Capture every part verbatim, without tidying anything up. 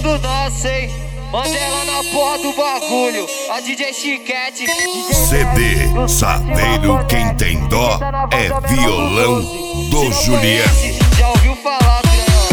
tudo nosso, hein? Mandela na porra do bagulho, a D J Chiquete. C D Saveiro, quem tem dó é violão do Juliano. Já ouviu falar,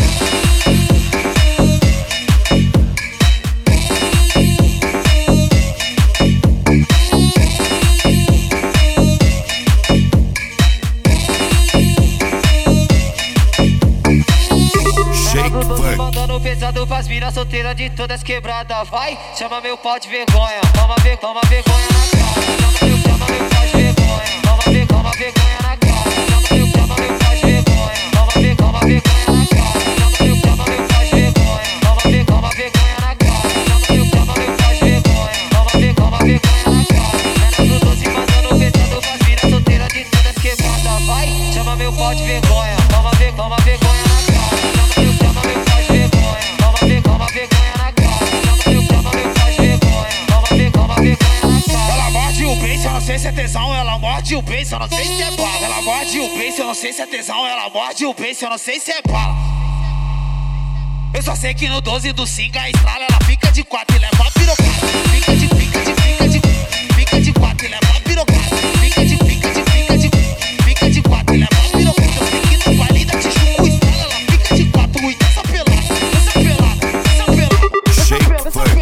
mandando pesado pras minas solteiras de todas quebradas. Vai, chama meu pau de vergonha. Toma, ver, toma vergonha na cara. Chama meu, chama meu pau de vergonha. Toma, ver, toma vergonha na cara. Chama meu, chama meu pau de vergonha. Toma, ver, toma vergonha na cara. Chama meu, chama meu pau de vergonha. Toma, ver, toma vergonha na cara. Chama meu, chama meu pau de vergonha. Toma, ver, toma vergonha na cara. Menor do doze mandando pesado pras minas solteiras de todas quebradas. Vai, chama meu pau de vergonha. Toma, ver, toma vergonha na cara. Chama meu, chama meu pau de vergonha. Toma, ver, toma vergonha na cara. Chama meu, chama meu pau de vergonha. Toma, ver, toma vergonha na cara. Ela morde o beijo, eu não sei se é tesão. Ela morde o beijo, eu não sei se é bala. Ela morde o beijo, eu não sei se é tesão. Ela morde o beijo, eu não sei se é bala. Eu só sei que no doze do Singa estrala. Ela fica de quatro e leva a pirocada. Fica de, fica de, fica de, fica de quatro e leva a pirocada. Fica de, fica de, fica de, fica de quatro e leva a pirocada. Eu sei que no baile da Tijuca estrala. Ela fica de quatro e dança pelada. Dança pelada, dança pelada. Shake funk.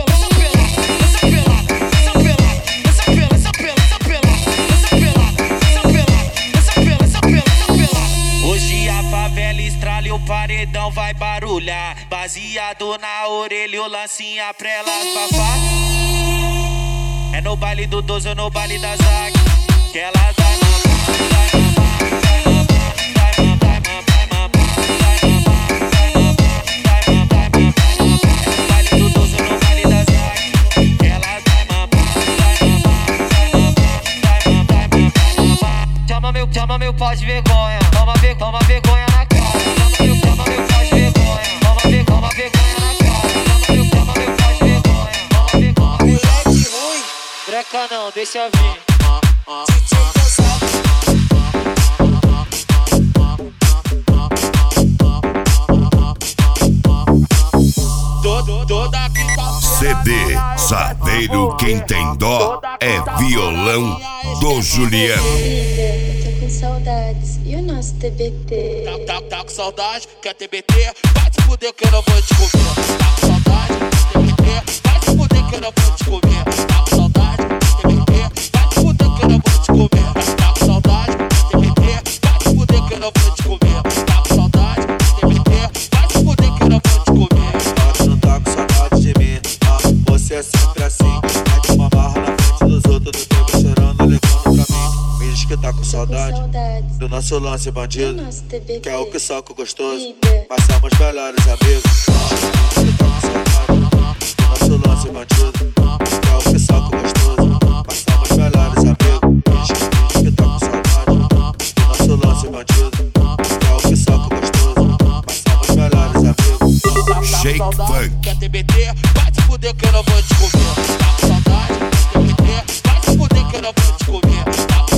O paredão vai barulhar, baseado na orelha, o lancinha pra elas bafar. É no baile do doze ou no baile da Zac que elas vai mamar, vai mamar, vai mamar, vai mamar, vai mamar, vai mamar, vai mamar, vai mamar, vai mamar. É no baile do doze ou no baile da Zac que elas vai mamar, vai mamar, vai mamar, vai mamar, vai mamar. Chama meu, chama meu pau de vergonha. Toma, ver, toma vergonha na cara. Chama meu pau de vergonha. Toma, ver, toma vergonha na cara. Chama meu, chama meu pau de vergonha. Toma, ver, toma vergonha. Moleque ruim, breca não, deixa vir. D J C D Saveiro, quem tem dó é violão do Juliano. Tô com saudades, e o nosso T B T? Tá, tá, tá com saudade, quer T B T? Vai te fuder que eu não vou te comer. Tá com saudade, T B T? Vai te fuder que eu não vou te comer. Tá com saudade, T B T? Vai te fuder que eu não vou te comer. Tá com saudade, T B T? Vai te fuder que eu não vou te comer. Tá com saudade, T B T? Vai te fuder que eu não vou te comer. Ah, tu não tá com saudade de mim, ah, você é sempre assim. Mete uma barra na frente dos outros, do tempo chorando, levando pra mim. Me diz que tá com saudade do nosso lance bandido, que é o que soca gostoso. Mas somos melhores amigos. Me diz que tá com saudade do nosso lance bandido, que é o que soca gostoso. Mas somos melhores amigos. Me diz que tá com saudade do nosso lance bandido, que é o que soca gostoso. Mas somos melhores amigos. Shake funk. Quer T B T? Vai te fuder que eu não vou te comer. Tá com saudade, T B T? Vai te fuder que eu não vou te comer. Tá com